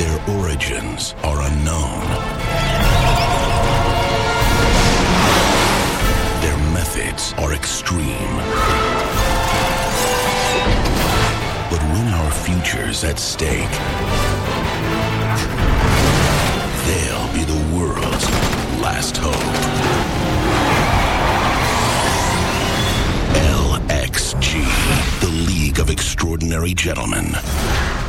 Their origins are unknown. Their methods are extreme. But when our future's at stake, they'll be the world's last hope. LXG, the League of Extraordinary Gentlemen.